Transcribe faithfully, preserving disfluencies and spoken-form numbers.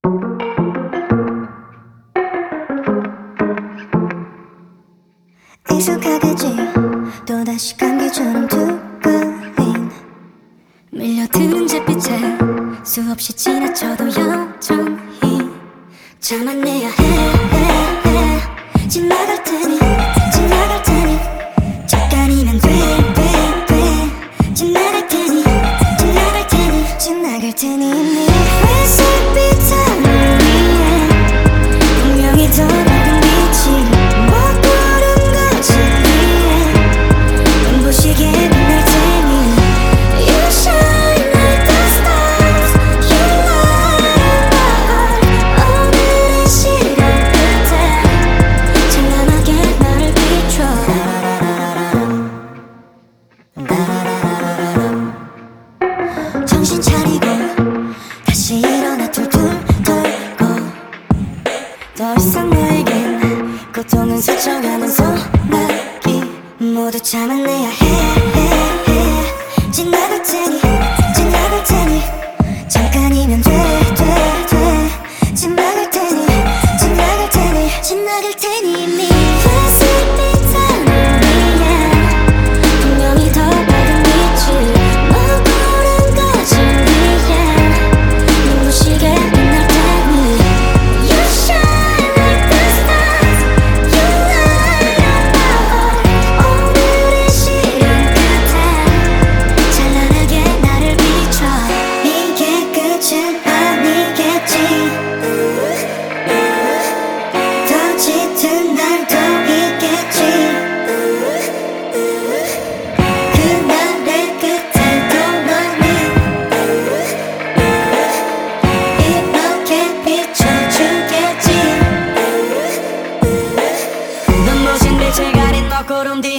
익숙하겠지 또다시 감기처럼 두근인 밀려드는 잿빛에 수없이 지나쳐도 여전히 참아내야 해, 해, 해. 지나갈 테니 지나갈 테니 잠깐이면 돼, 돼, 돼. 지나갈 테니 지나갈 테니 지나갈 테니 네 회색빛 하늘 위에 분명히 더 밝은 빛이 정신 차리고 다시 일어나 툴툴 털고 더 이상 너에겐 고통은 스쳐가는 소나기 모두 참아내야 해, 해, 해. 지나갈 테니 지나갈 테니 잠깐이면 돼, 돼, 돼. 지나갈 테니 지나갈 테니 지나갈 테니 네 회색빛 하늘 위에 분명히 더 밝은 빛이 거름 뒤